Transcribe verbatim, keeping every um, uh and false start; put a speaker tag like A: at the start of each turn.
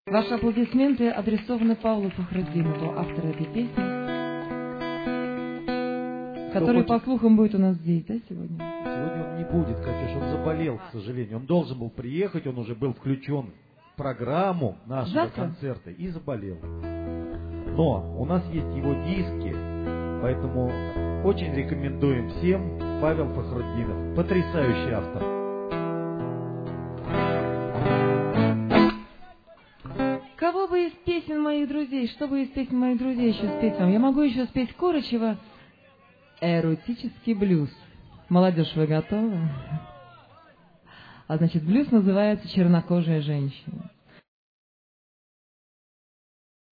A: Ваши аплодисменты адресованы Павлу Фахрутдинову, автору этой песни, который, по слухам, будет у нас здесь, да, сегодня?
B: Сегодня он не будет, Катюш, он заболел, к сожалению. Он должен был приехать, он уже был включен в программу нашего
A: Завтра?
B: концерта и заболел. Но у нас есть его диски, поэтому очень рекомендуем всем Павел Фахрутдинов, потрясающий автор.
A: Кого бы из песен моих друзей, что бы из песен моих друзей еще спеть вам? Я могу еще спеть Корочева «Эротический блюз». Молодежь, вы готовы? А значит, блюз называется «Чернокожая женщина».